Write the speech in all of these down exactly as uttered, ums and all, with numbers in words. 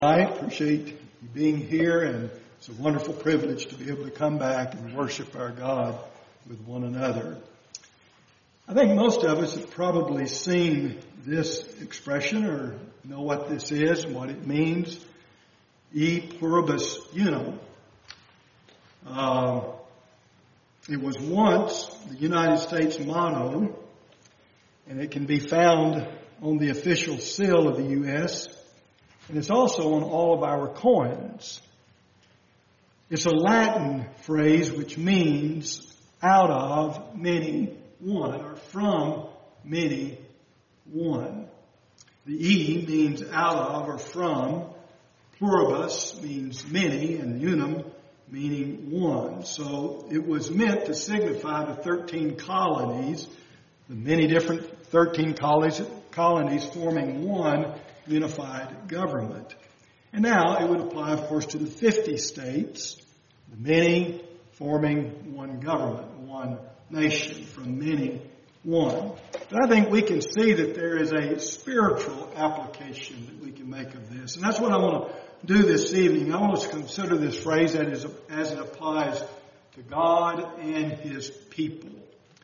I appreciate you being here, and it's a wonderful privilege to be able to come back and worship our God with one another. I think most of us have probably seen this expression or know what this is and what it means. E pluribus unum. Uh, it was once the United States motto, and it can be found on the official seal of the U S, and it's also on all of our coins. It's a Latin phrase which means out of many one, or from many one. The E means out of or from. Pluribus means many, and unum meaning one. So it was meant to signify the thirteen colonies, the many different thirteen colonies, colonies forming one unified government. And now it would apply, of course, to the fifty states, the many forming one government, one nation, from many one. But I think we can see that there is a spiritual application that we can make of this. And that's what I want to do this evening. I want us to consider this phrase as, as it applies to God and His people.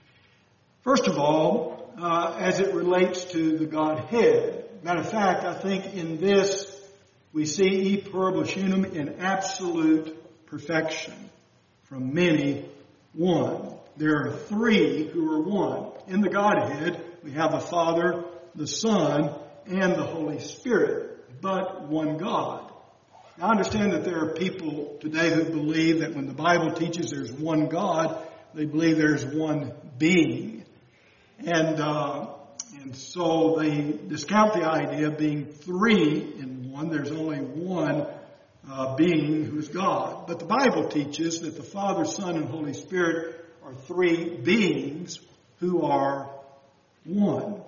First of all, uh, as it relates to the Godhead. Matter of fact, I think in this we see e pluribus unum in absolute perfection. From many, one. There are three who are one. In the Godhead, we have the Father, the Son, and the Holy Spirit, but one God. Now, I understand that there are people today who believe that when the Bible teaches there's one God, they believe there's one being. And uh, and so they discount the idea of being three in one. There's only one uh, being who's God. But the Bible teaches that the Father, Son, and Holy Spirit are three beings who are one.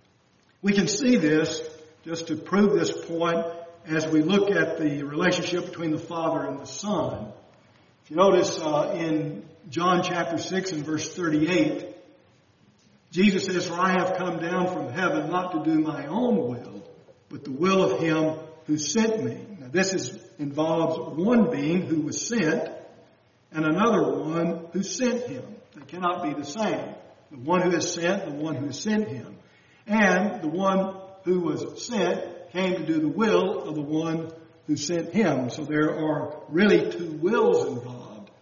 We can see this, just to prove this point, as we look at the relationship between the Father and the Son. If you notice uh, in John chapter six and verse thirty-eight, Jesus says, "For I have come down from heaven not to do my own will, but the will of Him who sent me." Now this is, involves one being who was sent and another one who sent Him. They cannot be the same. The one who is sent, the one who sent Him. And the one who was sent came to do the will of the one who sent Him. So there are really two wills involved.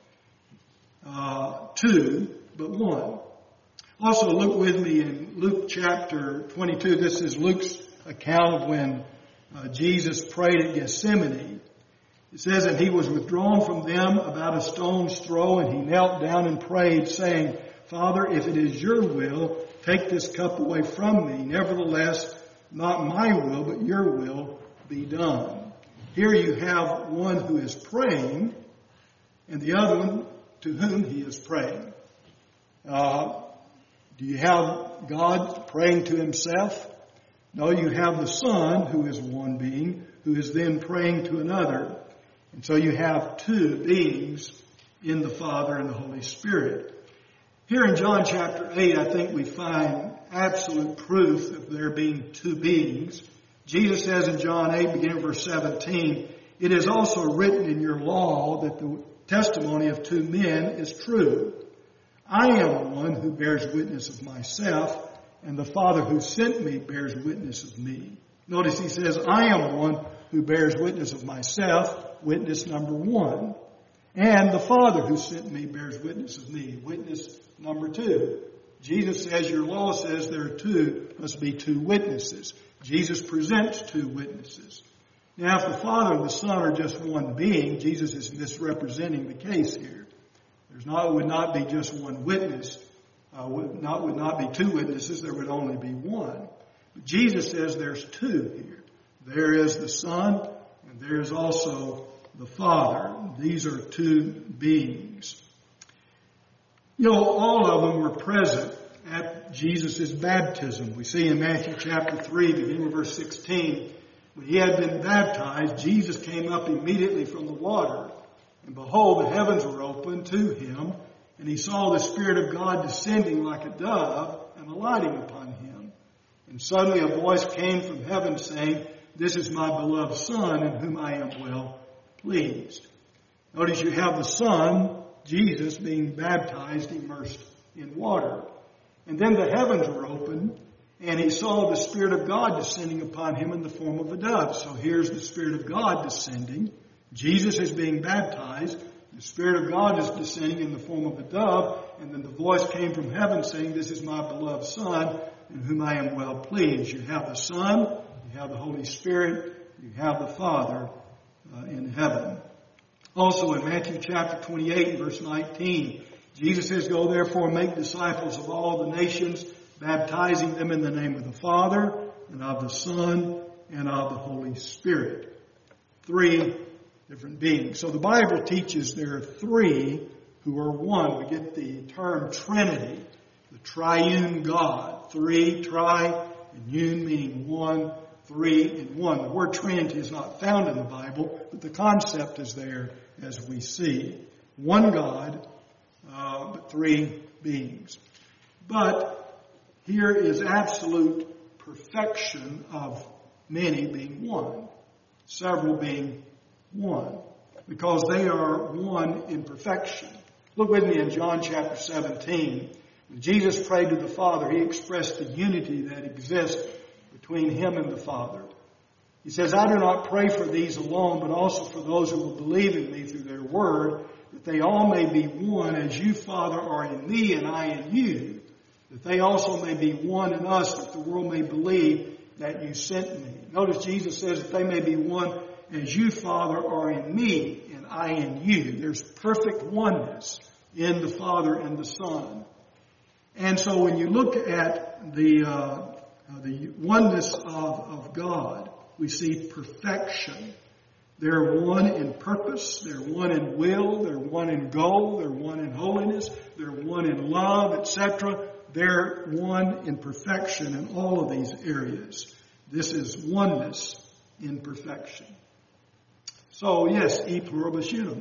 Uh, two, but one. Also look with me in Luke chapter twenty-two. This is Luke's account of when uh, Jesus prayed at Gethsemane. It says, "And He was withdrawn from them about a stone's throw, and He knelt down and prayed, saying, Father, if it is your will, take this cup away from me. Nevertheless, not my will, but your will be done." Here you have one who is praying, and the other one to whom he is praying. Uh, do you have God praying to Himself? No, you have the Son, who is one being, who is then praying to another. And so you have two beings in the Father and the Holy Spirit. Here in John chapter eight, I think we find absolute proof of there being two beings. Jesus says in John eight, beginning verse seventeen, "It is also written in your law that the testimony of two men is true. I am one who bears witness of myself, and the Father who sent me bears witness of me." Notice he says, "I am one who bears witness of myself," witness number one. "And the Father who sent me bears witness of me," witness number two. Jesus says your law says there are two, must be two witnesses. Jesus presents two witnesses. Now, if the Father and the Son are just one being, Jesus is misrepresenting the case here. There's not, would not be just one witness. Uh, would not, would not be two witnesses. There would only be one. But Jesus says there's two here. There is the Son, and there is also the Father. These are two beings. You know, all of them were present at Jesus' baptism. We see in Matthew chapter three, beginning with verse sixteen, when He had been baptized, Jesus came up immediately from the water. And behold, the heavens were opened to Him, and He saw the Spirit of God descending like a dove and alighting upon Him. And suddenly a voice came from heaven saying, "This is my beloved Son in whom I am well pleased." Notice you have the Son, Jesus, being baptized, immersed in water. And then the heavens were opened, and he saw the Spirit of God descending upon him in the form of a dove. So here's the Spirit of God descending. Jesus is being baptized. The Spirit of God is descending in the form of a dove. And then the voice came from heaven saying, "This is my beloved Son in whom I am well pleased." You have the Son, you have the Holy Spirit, you have the Father uh, in heaven. Also in Matthew chapter twenty-eight, verse nineteen, Jesus says, "Go therefore and make disciples of all the nations, baptizing them in the name of the Father, and of the Son, and of the Holy Spirit." Three different beings. So the Bible teaches there are three who are one. We get the term Trinity, the triune God. Three, tri, and un meaning one, three in one. The word Trinity is not found in the Bible, but the concept is there as we see. One God, uh, but three beings. But here is absolute perfection of many being one, several being one, because they are one in perfection. Look with me in John chapter seventeen. When Jesus prayed to the Father, he expressed the unity that exists between him and the Father. He says, "I do not pray for these alone, but also for those who will believe in me through their word, that they all may be one, as you, Father, are in me and I in you, that they also may be one in us, that the world may believe that you sent me." Notice Jesus says that they may be one as you, Father, are in me and I in you. There's perfect oneness in the Father and the Son. And so when you look at the uh, the oneness of, of God, we see perfection. They're one in purpose, they're one in will, they're one in goal, they're one in holiness, they're one in love, et cetera. They're one in perfection in all of these areas. This is oneness in perfection. So yes, e pluribus unum.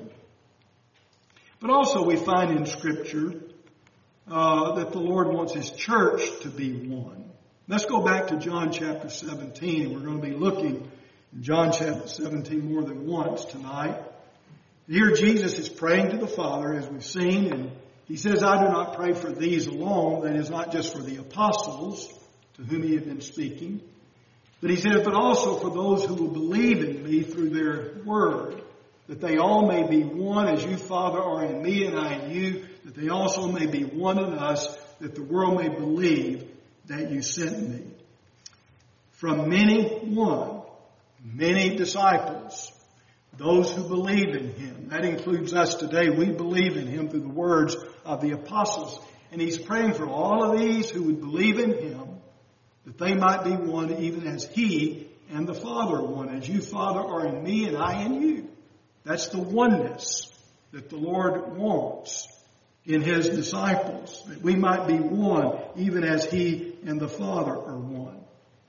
But also we find in Scripture uh, that the Lord wants His church to be one. Let's go back to John chapter seventeen. We're going to be looking in John chapter seventeen more than once tonight. Here Jesus is praying to the Father, as we've seen, and He says, "I do not pray for these alone." That is not just for the apostles to whom He had been speaking. But He says, "But also for those who will believe in me through their word, that they all may be one, as you, Father, are in me and I in you, that they also may be one in us, that the world may believe that you sent me." From many, one. Many disciples. Those who believe in Him. That includes us today. We believe in Him through the words of the apostles. And He's praying for all of these who would believe in Him, that they might be one even as He and the Father are one. As you, Father, are in me and I in you. That's the oneness that the Lord wants in His disciples. That we might be one even as He and the Father are one.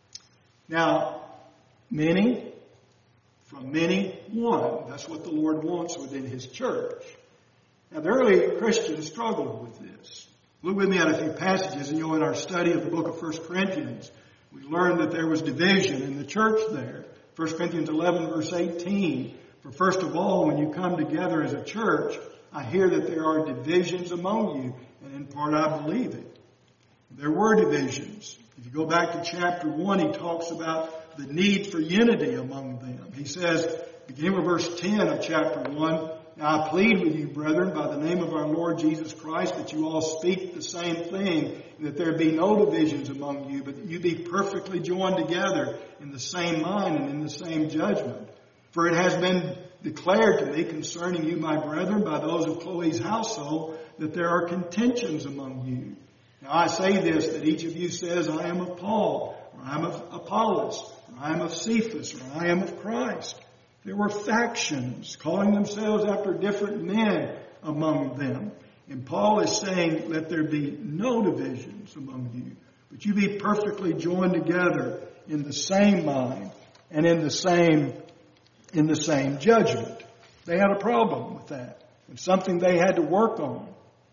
Now, many, from many, one. That's what the Lord wants within His church. Now, the early Christians struggled with this. Look with me at a few passages, and you know, in our study of the book of First Corinthians, we learned that there was division in the church there. First Corinthians eleven, verse eighteen. "For first of all, when you come together as a church, I hear that there are divisions among you, and in part I believe it." There were divisions. If you go back to chapter one, he talks about the need for unity among them. He says, beginning with verse ten of chapter one, "Now I plead with you, brethren, by the name of our Lord Jesus Christ, that you all speak the same thing, and that there be no divisions among you, but that you be perfectly joined together in the same mind and in the same judgment. For it has been declared to me concerning you, my brethren, by those of Chloe's household, that there are contentions among you. Now I say this, that each of you says, I am of Paul, or I am of Apollos, or I am of Cephas, or I am of Christ. There were factions calling themselves after different men among them. And Paul is saying, let there be no divisions among you, but you be perfectly joined together in the same mind and in the same, in the same judgment. They had a problem with that. It's something they had to work on.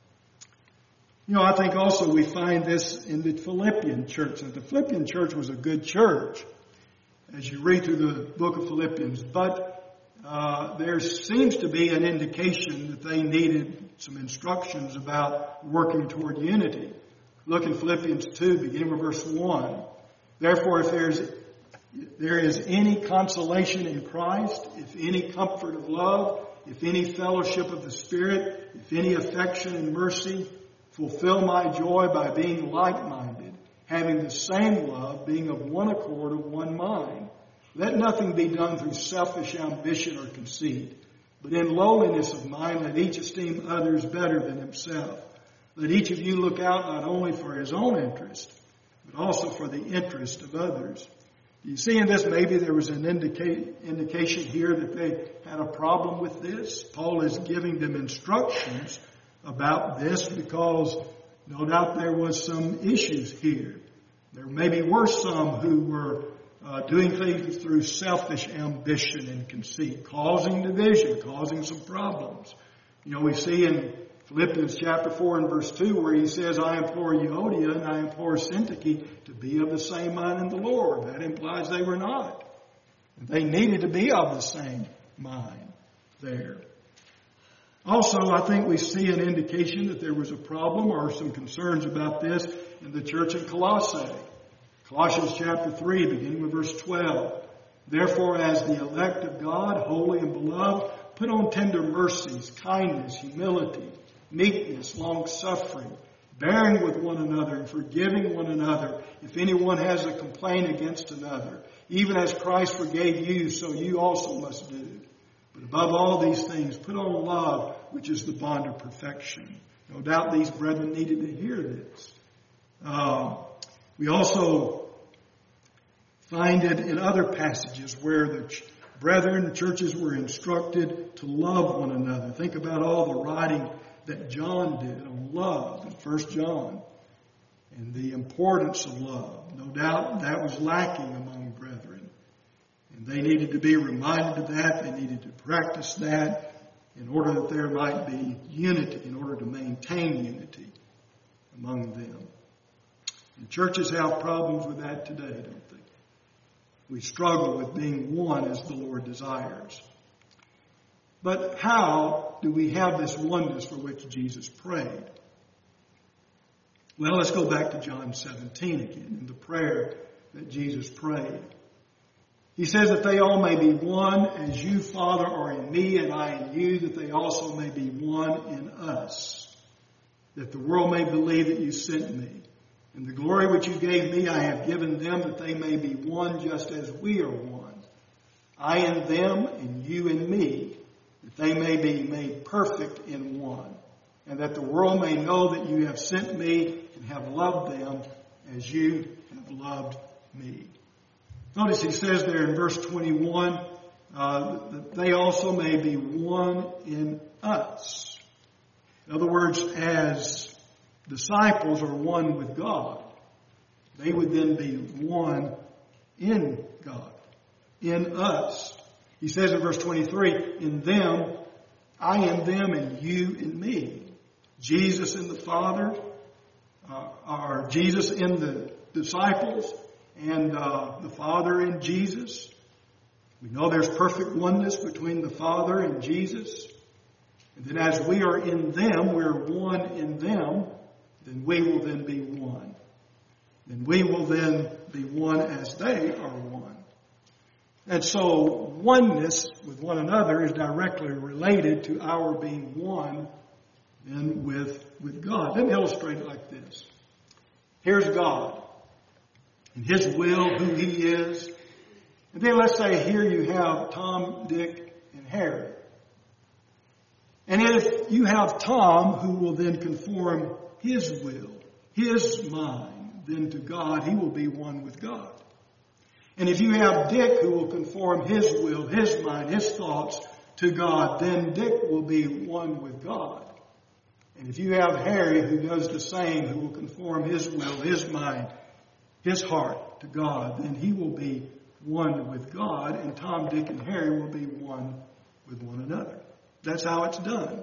You know, I think also we find this in the Philippian church. And the Philippian church was a good church. as you read through the book of Philippians. But uh, there seems to be an indication that they needed some instructions about working toward unity. Look in Philippians two, beginning with verse one. Therefore, if there's there is any consolation in Christ, if any comfort of love, if any fellowship of the Spirit, if any affection and mercy, fulfill my joy by being like-minded, having the same love, being of one accord, of one mind. Let nothing be done through selfish ambition or conceit, but in lowliness of mind let each esteem others better than himself. Let each of you look out not only for his own interest, but also for the interest of others. You see in this, maybe there was an indica- indication here that they had a problem with this. Paul is giving them instructions about this because no doubt there was some issues here. There maybe were some who were uh, doing things through selfish ambition and conceit, causing division, causing some problems. You know, we see in Philippians chapter four and verse two where he says, I implore Euodia and I implore Syntyche to be of the same mind in the Lord. That implies they were not. They needed to be of the same mind there. Also, I think we see an indication that there was a problem or some concerns about this in the church in Colossae. Colossians chapter three, beginning with verse twelve. Therefore, as the elect of God, holy and beloved, put on tender mercies, kindness, humility, meekness, long-suffering, bearing with one another and forgiving one another if anyone has a complaint against another. Even as Christ forgave you, so you also must do. But above all these things, put on love, which is the bond of perfection. No doubt these brethren needed to hear this. Uh, we also find it in other passages where the ch- brethren, the churches were instructed to love one another. Think about all the writing that John did on love in First John and the importance of love. No doubt that was lacking among brethren. And they needed to be reminded of that. They needed to practice that in order that there might be unity, in order to maintain unity among them. And churches have problems with that today, don't they? We struggle with being one as the Lord desires. But how do we have this oneness for which Jesus prayed? Well, let's go back to John seventeen again, in the prayer that Jesus prayed. He says that they all may be one, as you, Father, are in me and I in you, that they also may be one in us, that the world may believe that you sent me. And the glory which you gave me I have given them, that they may be one just as we are one. I in them and you in me, that they may be made perfect in one, and that the world may know that you have sent me and have loved them as you have loved me. Notice he says there in verse twenty-one, uh, that they also may be one in us. In other words, as disciples are one with God, they would then be one in God, in us. He says in verse twenty-three, in them, I in them and you in me. Jesus in the Father, uh, or Jesus in the disciples, and uh, the Father in Jesus. We know there's perfect oneness between the Father and Jesus. And then as we are in them, we're one in them, then we will then be one. Then we will then be one as they are one. And so oneness with one another is directly related to our being one then with, with God. Let me illustrate it like this. Here's God and His will, who He is. And then let's say here you have Tom, Dick, and Harry. And if you have Tom who will then conform his will, his mind, then to God, he will be one with God. And if you have Dick who will conform his will, his mind, his thoughts to God, then Dick will be one with God. And if you have Harry who does the same, who will conform his will, his mind, his heart to God, then he will be one with God, and Tom, Dick, and Harry will be one with one another. That's how it's done.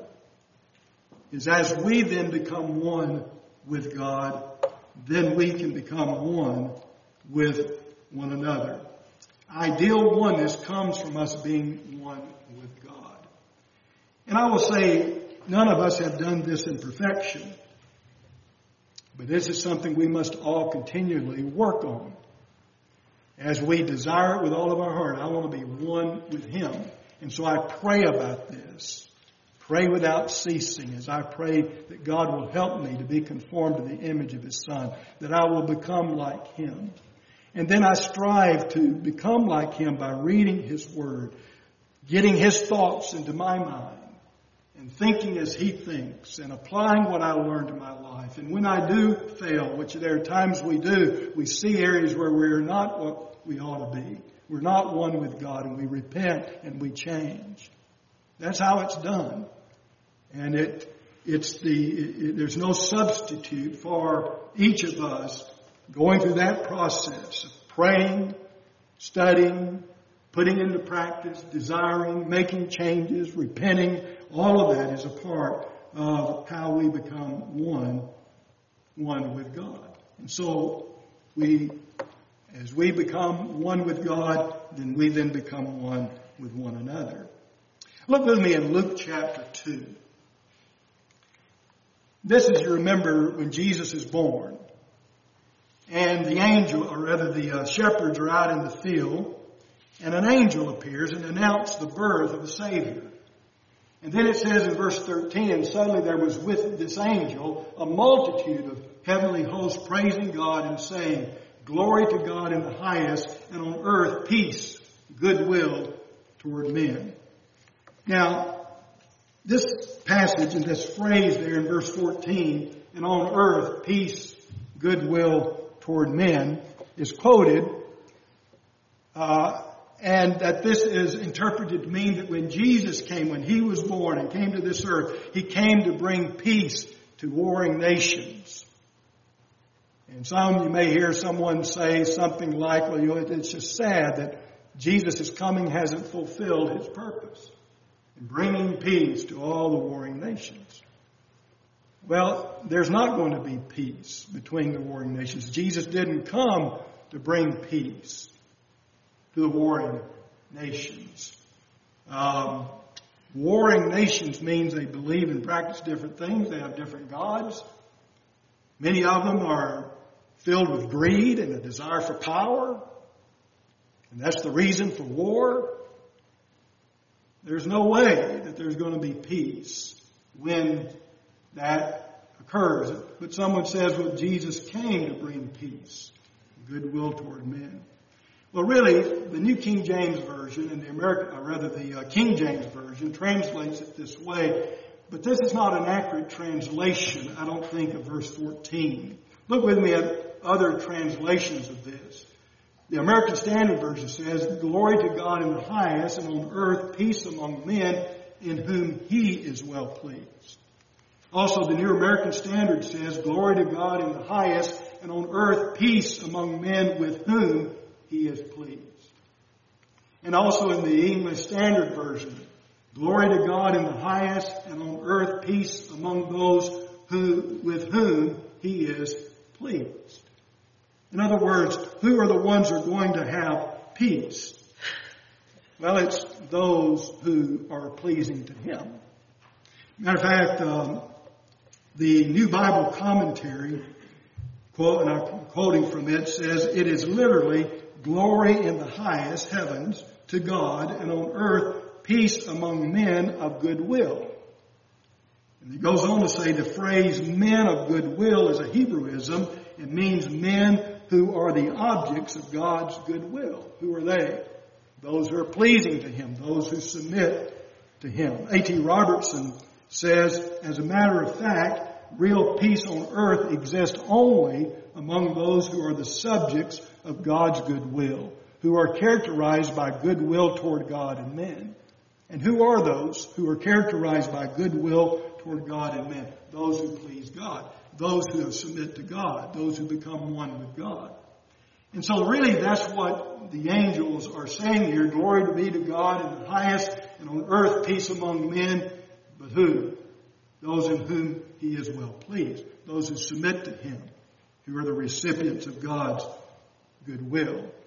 Is as we then become one with God, then we can become one with one another. ideal oneness comes from us being one with God. And I will say, none of us have done this in perfection. But this is something we must all continually work on. As we desire it with all of our heart, I want to be one with Him. And so I pray about this. Pray without ceasing as I pray that God will help me to be conformed to the image of His Son, that I will become like Him. And then I strive to become like Him by reading His Word, getting His thoughts into my mind, and thinking as He thinks, and applying what I learned in my life. And when I do fail, which there are times we do, we see areas where we're not what we ought to be. We're not one with God, and we repent and we change. That's how it's done. And it, it's the, it, there's no substitute for each of us going through that process of praying, studying, putting into practice, desiring, making changes, repenting. All of that is a part of how we become one, one with God. And so we, as we become one with God, then we then become one with one another. Look with me in Luke chapter two. This is, you remember, when Jesus is born. And the angel, or rather the uh, shepherds are out in the field. And an angel appears and announces the birth of a Savior. And then it says in verse thirteen, and suddenly there was with this angel a multitude of heavenly hosts praising God and saying, "Glory to God in the highest, and on earth peace, goodwill toward men." Now, this passage and this phrase there in verse fourteen, and on earth peace, goodwill toward men, is quoted, uh, and that this is interpreted to mean that when Jesus came, when He was born and came to this earth, He came to bring peace to warring nations. And some, you may hear someone say something like, well, you know, it's just sad that Jesus' coming hasn't fulfilled His purpose in bringing peace to all the warring nations. Well, there's not going to be peace between the warring nations. Jesus didn't come to bring peace to the warring nations. Um, warring nations means they believe and practice different things. They have different gods. Many of them are filled with greed and a desire for power. And that's the reason for war. There's no way that there's going to be peace when that occurs. But someone says, well, Jesus came to bring peace, goodwill toward men. Well, really, the New King James Version and the American, or rather the uh, King James Version translates it this way. But this is not an accurate translation, I don't think, of verse fourteen. Look with me at other translations of this. The American Standard Version says, "Glory to God in the highest, and on earth peace among men in whom He is well pleased." Also, the New American Standard says, "Glory to God in the highest, and on earth peace among men with whom He is pleased." And also in the English Standard Version, "Glory to God in the highest, and on earth peace among those who with whom He is pleased." In other words, who are the ones who are going to have peace? Well, it's those who are pleasing to Him. Matter of fact, um, the New Bible Commentary, quote, and I'm quoting from it, says, "It is literally glory in the highest heavens to God, and on earth peace among men of goodwill." And it goes on to say the phrase "men of goodwill" is a Hebrewism. It means men who are the objects of God's goodwill. Who are they? Those who are pleasing to Him, those who submit to Him. A T Robertson says, "As a matter of fact, real peace on earth exists only among those who are the subjects of God's goodwill, who are characterized by goodwill toward God and men." And who are those who are characterized by goodwill toward God and men? Those who please God. Those who submit to God. Those who become one with God. And so really that's what the angels are saying here. Glory to be to God in the highest, and on earth peace among men. But who? Those in whom He is well pleased. Those who submit to Him. Who are the recipients of God's goodwill.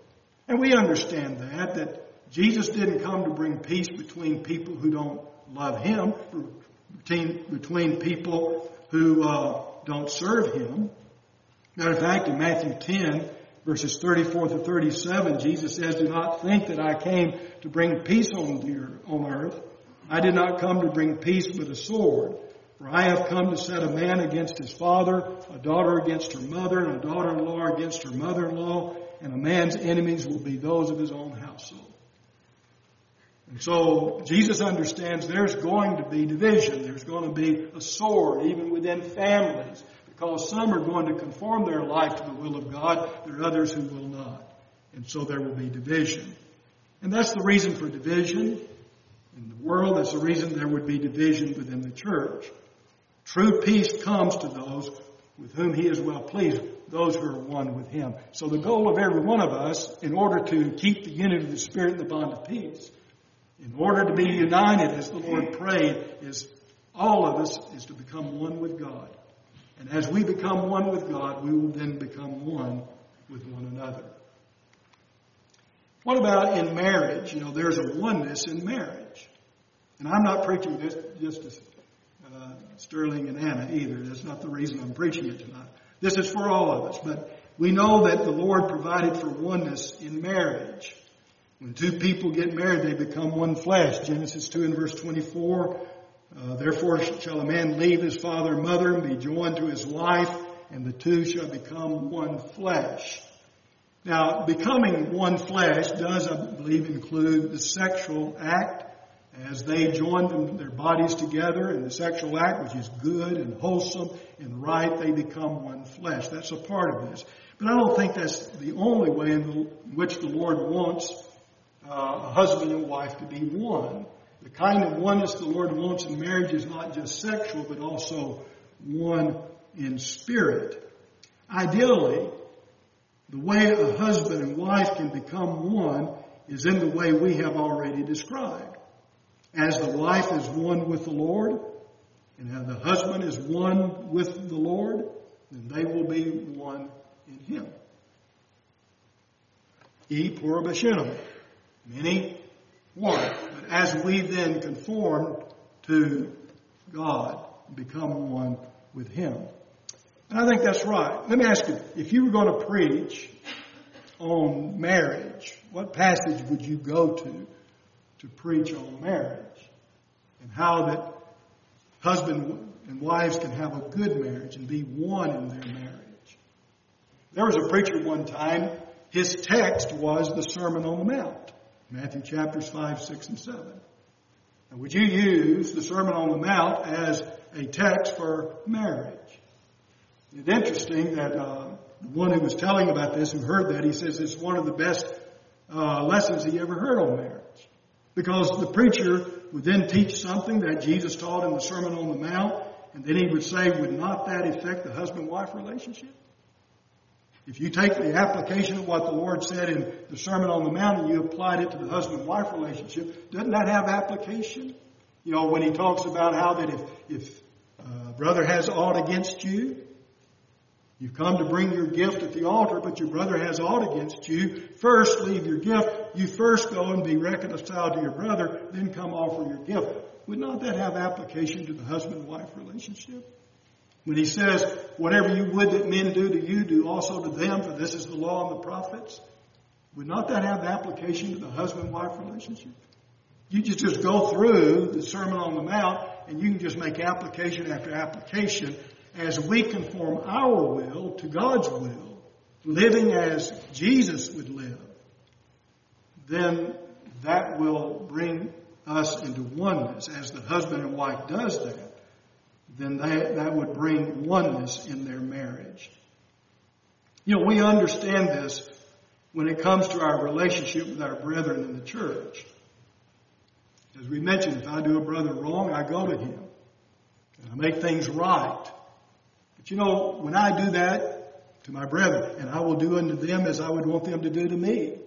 And we understand that, that Jesus didn't come to bring peace between people who don't love Him, between, between people who uh, don't serve Him. Matter of fact, in Matthew ten, verses thirty-four to thirty-seven, Jesus says, "Do not think that I came to bring peace on the earth, on earth. I did not come to bring peace with a sword. For I have come to set a man against his father, a daughter against her mother, and a daughter-in-law against her mother-in-law, and a man's enemies will be those of his own household." And so Jesus understands there's going to be division. There's going to be a sword, even within families, because some are going to conform their life to the will of God. There are others who will not. And so there will be division. And that's the reason for division in the world. That's the reason there would be division within the church. True peace comes to those with whom He is well pleased, those who are one with Him. So the goal of every one of us, in order to keep the unity of the Spirit in the bond of peace, in order to be united, as the Lord prayed, is all of us is to become one with God. And as we become one with God, we will then become one with one another. What about in marriage? You know, there's a oneness in marriage. And I'm not preaching this just to uh, Sterling and Anna either. That's not the reason I'm preaching it tonight. This is for all of us. But we know that the Lord provided for oneness in marriage. When two people get married, they become one flesh. Genesis two and verse twenty-four. Uh, Therefore shall a man leave his father and mother and be joined to his wife, and the two shall become one flesh. Now, becoming one flesh does, I believe, include the sexual act. As they join them, their bodies together in the sexual act, which is good and wholesome and right, they become one flesh. That's a part of this. But I don't think that's the only way in, the, in which the Lord wants uh, a husband and wife to be one. The kind of oneness the Lord wants in marriage is not just sexual, but also one in spirit. Ideally, the way a husband and wife can become one is in the way we have already described. As the wife is one with the Lord, and as the husband is one with the Lord, then they will be one in Him. E pluribus unum, many, one. But as we then conform to God, become one with Him. And I think that's right. Let me ask you, if you were going to preach on marriage, what passage would you go to to preach on marriage? And how that husband and wives can have a good marriage and be one in their marriage. There was a preacher one time, his text was the Sermon on the Mount. Matthew chapters five, six, and seven. And would you use the Sermon on the Mount as a text for marriage? It's interesting that uh, the one who was telling about this, who heard that, he says it's one of the best uh, lessons he ever heard on marriage. Because the preacher would then teach something that Jesus taught in the Sermon on the Mount, and then he would say, would not that affect the husband-wife relationship? If you take the application of what the Lord said in the Sermon on the Mount and you applied it to the husband-wife relationship, doesn't that have application? You know, when he talks about how that if, if a brother has aught against you, you've come to bring your gift at the altar, but your brother has aught against you. First, leave your gift. You first go and be reconciled to your brother, then come offer your gift. Would not that have application to the husband-wife relationship? When he says, whatever you would that men do to you, do also to them, for this is the law and the prophets. Would not that have application to the husband-wife relationship? You just, just go through the Sermon on the Mount, and you can just make application after application as we conform our will to God's will, living as Jesus would live. Then that will bring us into oneness. As the husband and wife does that, then that, that would bring oneness in their marriage. You know, we understand this when it comes to our relationship with our brethren in the church. As we mentioned, if I do a brother wrong, I go to him. And I make things right. But you know, when I do that to my brethren, and I will do unto them as I would want them to do to me.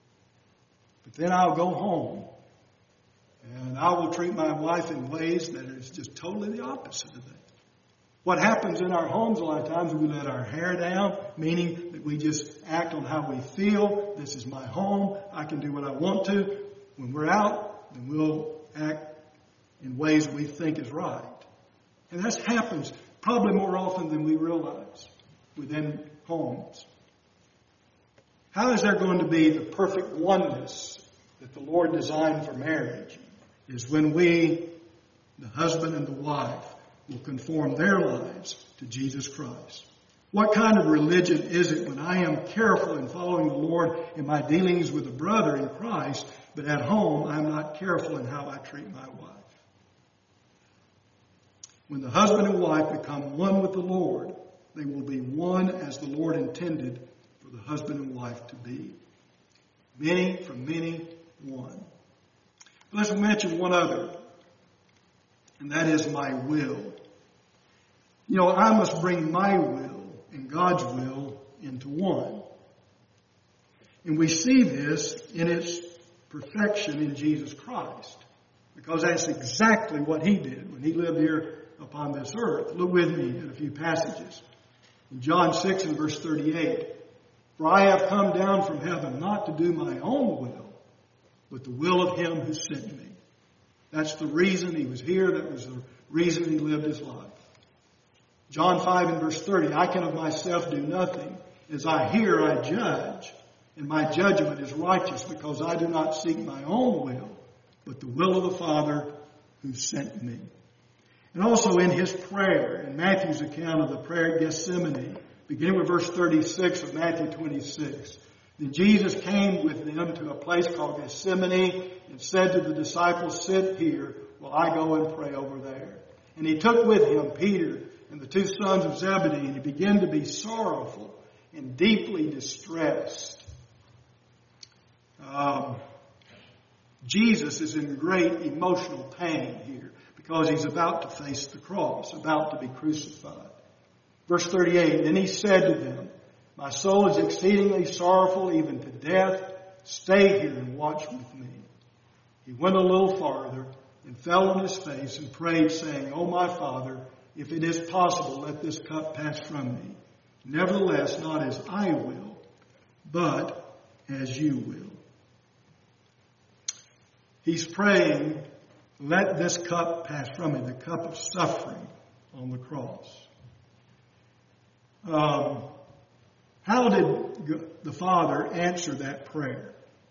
But then I'll go home. And I will treat my wife in ways that is just totally the opposite of that. What happens in our homes a lot of times, we let our hair down, meaning that we just act on how we feel. This is my home. I can do what I want to. When we're out, then we'll act in ways we think is right. And that happens probably more often than we realize within homes. How is there going to be the perfect oneness that the Lord designed for marriage? Is when we, the husband and the wife, will conform their lives to Jesus Christ. What kind of religion is it when I am careful in following the Lord in my dealings with a brother in Christ, but at home I'm not careful in how I treat my wife? When the husband and wife become one with the Lord, they will be one as the Lord intended for the husband and wife to be. Many from many, one. Let's mention one other, and that is my will. You know, I must bring my will and God's will into one. And we see this in its perfection in Jesus Christ, because that's exactly what He did when He lived here upon this earth. Look with me at a few passages. In John six and verse thirty-eight, for I have come down from heaven not to do my own will, but the will of Him who sent me. That's the reason He was here. That was the reason He lived His life. John five and verse thirty, I can of myself do nothing. As I hear, I judge, and my judgment is righteous, because I do not seek my own will, but the will of the Father who sent me. And also in His prayer, in Matthew's account of the prayer at Gethsemane, beginning with verse thirty-six of Matthew twenty-six, then Jesus came with them to a place called Gethsemane and said to the disciples, sit here while I go and pray over there. And He took with Him Peter and the two sons of Zebedee, and He began to be sorrowful and deeply distressed. Um, Jesus is in great emotional pain here because He's about to face the cross, about to be crucified. Verse thirty-eight, then He said to them, my soul is exceedingly sorrowful, even to death. Stay here and watch with me. He went a little farther and fell on His face and prayed, saying, O my Father, if it is possible, let this cup pass from me. Nevertheless, not as I will, but as You will. He's praying, let this cup pass from me, the cup of suffering on the cross. Um, how did the Father answer that prayer?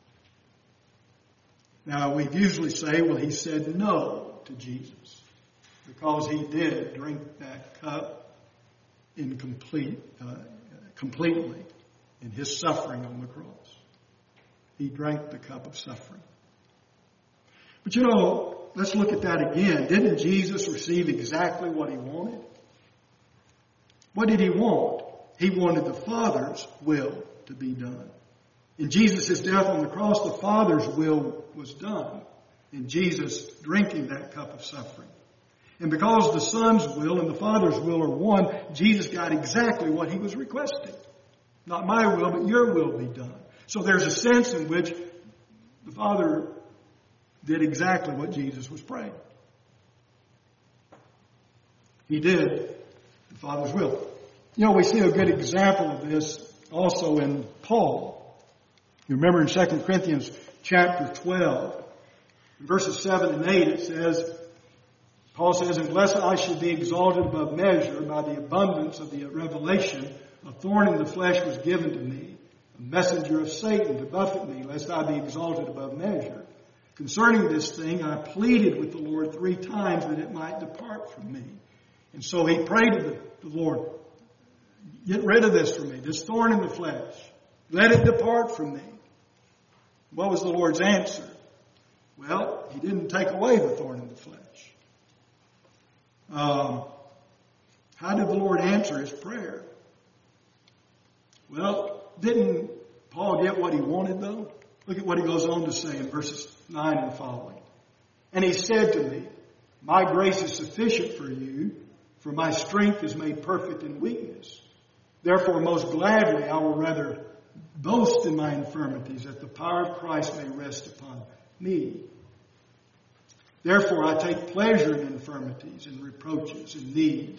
Now, we usually say, well, He said no to Jesus, because He did drink that cup in complete, uh, completely in His suffering on the cross. He drank the cup of suffering. But you know, let's look at that again. Didn't Jesus receive exactly what He wanted? What did He want? He wanted the Father's will to be done. In Jesus' death on the cross, the Father's will was done in Jesus drinking that cup of suffering. And because the Son's will and the Father's will are one, Jesus got exactly what He was requesting. Not my will, but Your will be done. So there's a sense in which the Father did exactly what Jesus was praying. He did the Father's will. You know, we see a good example of this also in Paul. You remember in Second Corinthians chapter twelve, in verses seven and eight, it says, Paul says, unless I should be exalted above measure by the abundance of the revelation, a thorn in the flesh was given to me, a messenger of Satan to buffet me, lest I be exalted above measure. Concerning this thing, I pleaded with the Lord three times that it might depart from me. And so he prayed to the, the Lord, get rid of this from me, this thorn in the flesh. Let it depart from me. What was the Lord's answer? Well, He didn't take away the thorn in the flesh. Um, how did the Lord answer His prayer? Well, didn't Paul get what he wanted, though? Look at what he goes on to say in verses nine and following. And he said to me, my grace is sufficient for you, for my strength is made perfect in weakness. Therefore, most gladly I will rather boast in my infirmities, that the power of Christ may rest upon me. Therefore, I take pleasure in infirmities, in reproaches, in needs,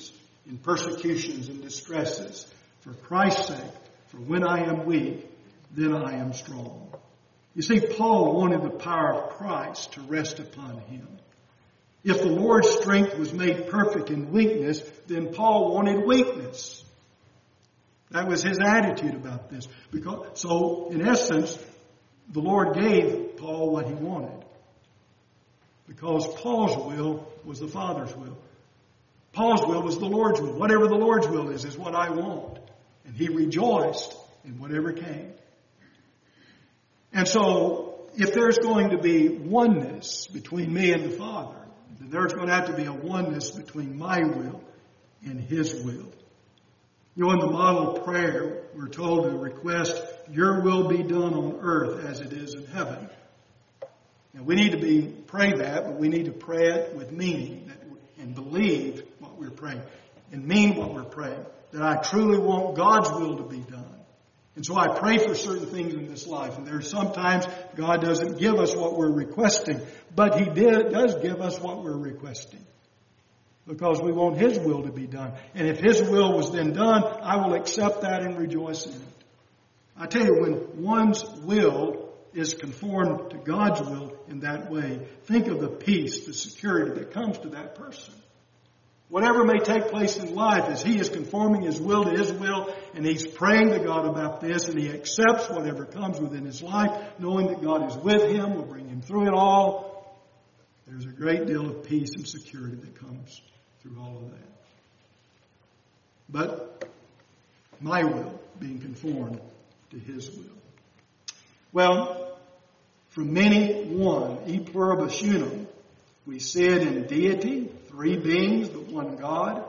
in persecutions and distresses, for Christ's sake, for when I am weak, then I am strong. You see, Paul wanted the power of Christ to rest upon him. If the Lord's strength was made perfect in weakness, then Paul wanted weakness. That was his attitude about this. Because, so, in essence, the Lord gave Paul what he wanted. Because Paul's will was the Father's will. Paul's will was the Lord's will. Whatever the Lord's will is, is what I want. And he rejoiced in whatever came. And so, if there's going to be oneness between me and the Father, then there's going to have to be a oneness between my will and his will. You know, in the model prayer, we're told to request, your will be done on earth as it is in heaven. Now, we need to be pray that, but we need to pray it with meaning that, and believe what we're praying and mean what we're praying. That I truly want God's will to be done. And so I pray for certain things in this life. And there's sometimes God doesn't give us what we're requesting, but He did, does give us what we're requesting. Because we want His will to be done. And if His will was then done, I will accept that and rejoice in it. I tell you, when one's will is conformed to God's will in that way, think of the peace, the security that comes to that person. Whatever may take place in life, as he is conforming his will to His will, and he's praying to God about this, and he accepts whatever comes within his life, knowing that God is with him, will bring him through it all, there's a great deal of peace and security that comes through all of that. But my will being conformed to His will. Well, from many, one, e pluribus unum. We see it in deity, three beings, but one God.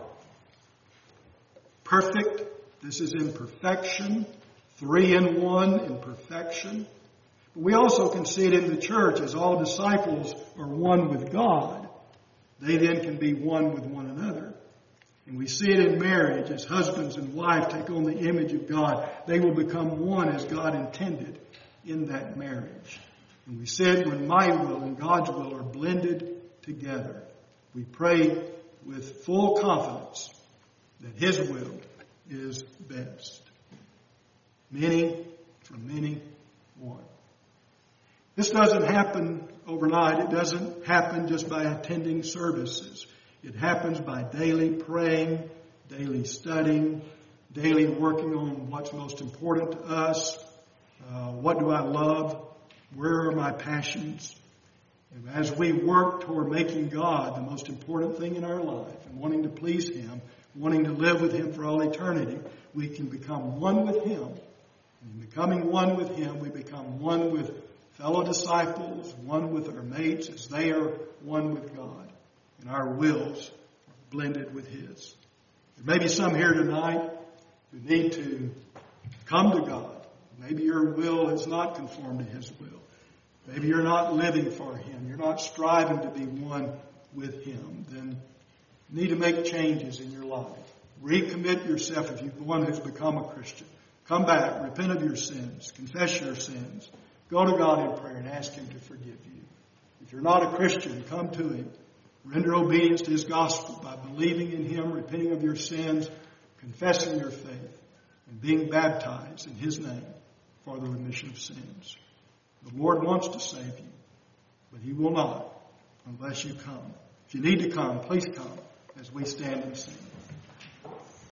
Perfect, this is in perfection. Three in one in perfection. But we also can see it in the church as all disciples are one with God. They then can be one with one another. And we see it in marriage as husbands and wife take on the image of God. They will become one as God intended in that marriage. And we see it when my will and God's will are blended together. We pray with full confidence that His will is best. Many from many, one. This doesn't happen overnight. It doesn't happen just by attending services. It happens by daily praying, daily studying, daily working on what's most important to us. Uh, what do I love? Where are my passions? And as we work toward making God the most important thing in our life and wanting to please Him, wanting to live with Him for all eternity, we can become one with Him. And in becoming one with Him, we become one with fellow disciples, one with our mates as they are one with God. And our wills are blended with His. There may be some here tonight who need to come to God. Maybe your will is not conformed to His will. Maybe you're not living for Him. You're not striving to be one with Him. Then you need to make changes in your life. Recommit yourself if you're one who's become a Christian. Come back, repent of your sins, confess your sins. Go to God in prayer and ask Him to forgive you. If you're not a Christian, come to Him. Render obedience to His gospel by believing in Him, repenting of your sins, confessing your faith, and being baptized in His name for the remission of sins. The Lord wants to save you, but He will not unless you come. If you need to come, please come as we stand and sing.